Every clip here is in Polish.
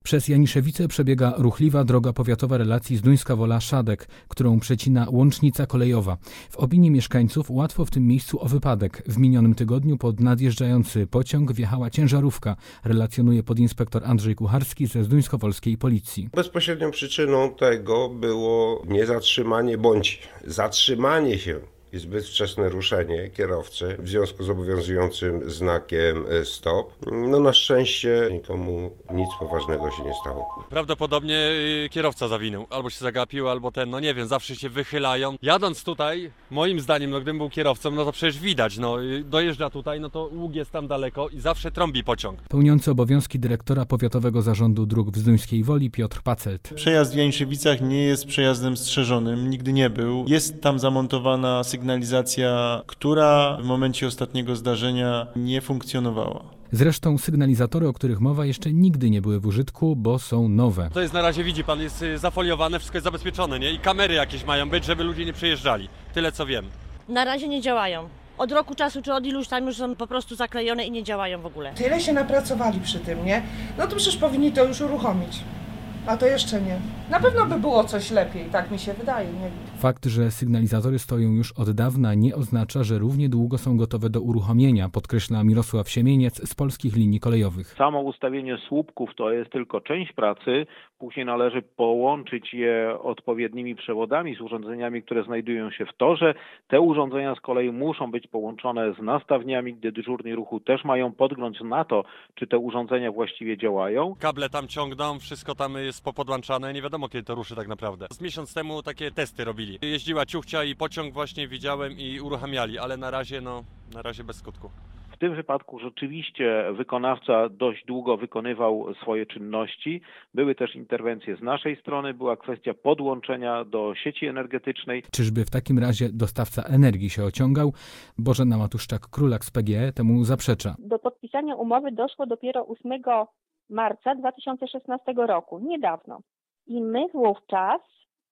Przez Janiszewice przebiega ruchliwa droga powiatowa relacji Zduńska Wola-Szadek, którą przecina łącznica kolejowa. W opinii mieszkańców łatwo w tym miejscu o wypadek. W minionym tygodniu pod nadjeżdżający pociąg wjechała ciężarówka, relacjonuje podinspektor Andrzej Kucharski ze Zduńskowolskiej Policji. Bezpośrednią przyczyną tego było nie zatrzymanie bądź zatrzymanie się i zbyt wczesne ruszenie kierowcy w związku z obowiązującym znakiem stop. Na szczęście nikomu nic poważnego się nie stało. Prawdopodobnie kierowca zawinął, albo się zagapił, albo nie wiem, zawsze się wychylają. Jadąc tutaj, moim zdaniem, gdybym był kierowcą, to przecież widać, dojeżdża tutaj, to łuk jest tam daleko i zawsze trąbi pociąg. Pełniący obowiązki dyrektora Powiatowego Zarządu Dróg w Zduńskiej Woli Piotr Pacelt. Przejazd w Janiszewicach nie jest przejazdem strzeżonym, nigdy nie był. Jest tam zamontowana sygnalizacja, która w momencie ostatniego zdarzenia nie funkcjonowała. Zresztą sygnalizatory, o których mowa, jeszcze nigdy nie były w użytku, bo są nowe. To jest na razie, widzi pan, jest zafoliowane, wszystko jest zabezpieczone, nie? I kamery jakieś mają być, żeby ludzie nie przejeżdżali. Tyle co wiem. Na razie nie działają. Od roku czasu, czy od iluś tam już są po prostu zaklejone i nie działają w ogóle. Tyle się napracowali przy tym, nie? To przecież powinni to już uruchomić. A to jeszcze nie. Na pewno by było coś lepiej, tak mi się wydaje. Nie? Fakt, że sygnalizatory stoją już od dawna, nie oznacza, że równie długo są gotowe do uruchomienia, podkreśla Mirosław Siemieniec z Polskich Linii Kolejowych. Samo ustawienie słupków to jest tylko część pracy. Później należy połączyć je odpowiednimi przewodami z urządzeniami, które znajdują się w torze. Te urządzenia z kolei muszą być połączone z nastawniami, gdy dyżurni ruchu też mają podgląd na to, czy te urządzenia właściwie działają. Kable tam ciągną, wszystko tam jest popodłączane, nie wiadomo kiedy to ruszy tak naprawdę. Z miesiąc temu takie testy robili. Jeździła ciuchcia i pociąg właśnie widziałem i uruchamiali, ale na razie bez skutku. W tym wypadku rzeczywiście wykonawca dość długo wykonywał swoje czynności. Były też interwencje z naszej strony, była kwestia podłączenia do sieci energetycznej. Czyżby w takim razie dostawca energii się ociągał? Bożena Matuszczak-Królak z PGE temu zaprzecza. Do podpisania umowy doszło dopiero 8 marca 2016 roku, niedawno. I my wówczas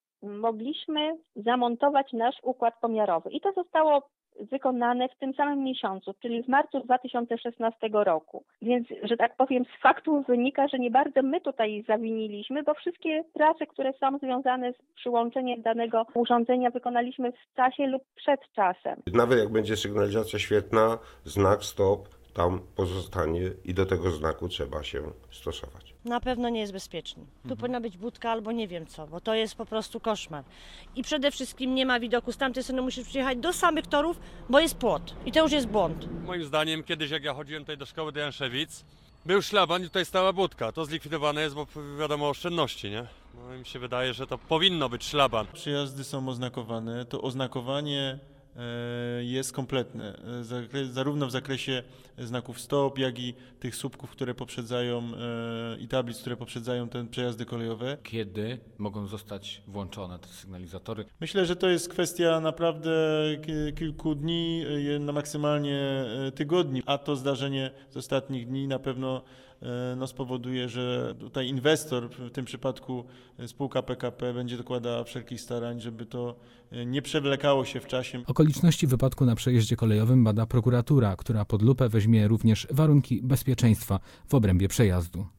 mogliśmy zamontować nasz układ pomiarowy. I to zostało wykonane w tym samym miesiącu, czyli w marcu 2016 roku. Więc, że tak powiem, z faktu wynika, że nie bardzo my tutaj zawiniliśmy, bo wszystkie prace, które są związane z przyłączeniem danego urządzenia, wykonaliśmy w czasie lub przed czasem. Nawet jak będzie sygnalizacja świetna, znak stop tam pozostanie i do tego znaku trzeba się stosować. Na pewno nie jest bezpieczny. Tu powinna być budka albo nie wiem co, bo to jest po prostu koszmar. I przede wszystkim nie ma widoku, z tamtej strony musisz przyjechać do samych torów, bo jest płot. I to już jest błąd. Moim zdaniem kiedyś jak ja chodziłem tutaj do szkoły do Janiszewic, był szlaban i tutaj stała budka. To zlikwidowane jest, bo wiadomo oszczędności, nie? Mi się wydaje, że to powinno być szlaban. Przejazdy są oznakowane, to oznakowanie jest kompletne, zarówno w zakresie znaków stop, jak i tych słupków, które poprzedzają i tablic, które poprzedzają te przejazdy kolejowe. Kiedy mogą zostać włączone te sygnalizatory? Myślę, że to jest kwestia naprawdę kilku dni, na maksymalnie tygodni, a to zdarzenie z ostatnich dni na pewno spowoduje, że tutaj inwestor, w tym przypadku spółka PKP, będzie dokładała wszelkich starań, żeby to nie przewlekało się w czasie. Okoliczności wypadku na przejeździe kolejowym bada prokuratura, która pod lupę weźmie również warunki bezpieczeństwa w obrębie przejazdu.